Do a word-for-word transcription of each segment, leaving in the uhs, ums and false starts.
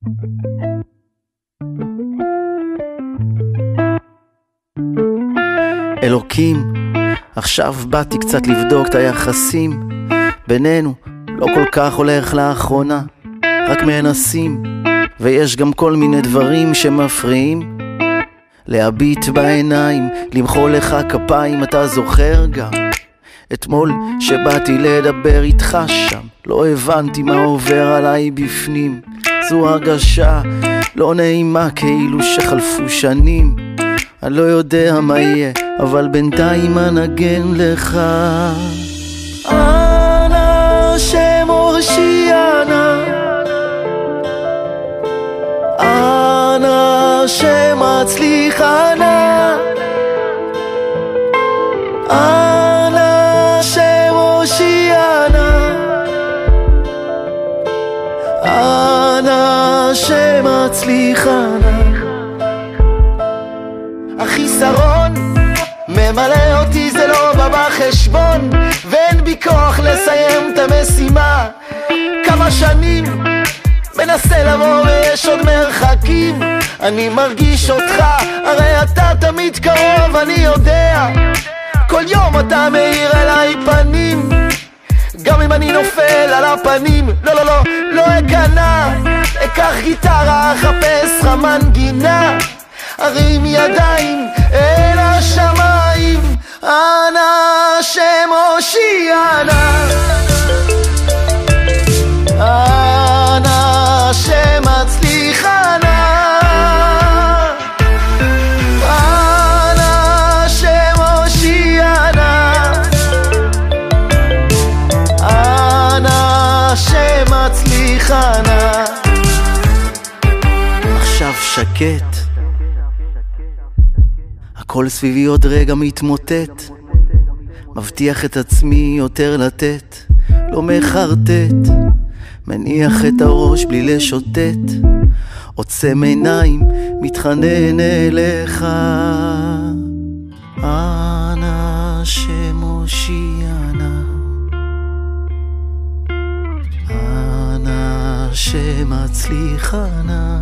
אלוקים, עכשיו באתי קצת לבדוק את היחסים בינינו, לא כל כך הולך לאחרונה, רק מנסים, ויש גם כל מיני דברים שמפריעים. להביט בעיניים, למחוא לך כפיים, אתה זוכר גם אתמול שבאתי לדבר איתך שם, לא הבנתי מה עובר עליי בפנים. זו הרגשה לא נעימה, כאילו שחלפו שנים. אני לא יודע מה יהיה, אבל בינתיים אנגן לך. אנא שם הושיענה, אנא שם הצליחנה, אנא שם הושיענה, אנא שם הצליחנה. החיסרון ממלא אותי, זה לא בא בחשבון, ואין בי כוח לסיים את המשימה. כמה שנים מנסה לבוא ויש עוד מרחקים. אני מרגיש אותך, הרי אתה תמיד קרוב, אני יודע. כל יום אתה מאיר אליי פנים, גם אם אני נופל על הפנים. לא לא לא, לא אגנה, אקח גיטרה, אחפש מנגינה, הרים ידיים אל השמיים. אנא שם הושיענה, אנא שם הצליחנה, אנא שם הושיענה, אנא שם הצליחנה. עכשיו שקט, הכל סביבי עוד רגע מתמוטט, מבטיח את עצמי יותר לתת, לא מחרטט, מניח את הראש בלי לשוטט, עוצם עיניים, מתחנן אליך. אנא שם הושיענה, אנא שם הצליחנה,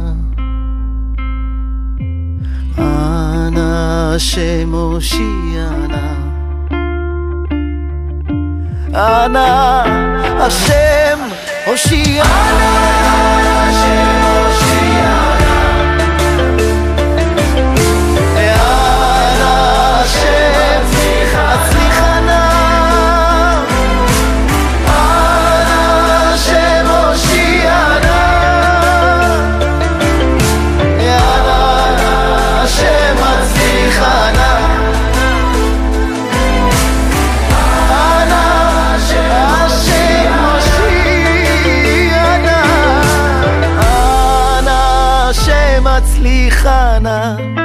אנא שם הושיענה, אנא השם הושיענה, אנא השם הושיענה, אנא השם הצליחנה, אנא השם הושיענה, אנא השם הצליחנה, אנא השם הושיענה, אנא השם הצליחנה.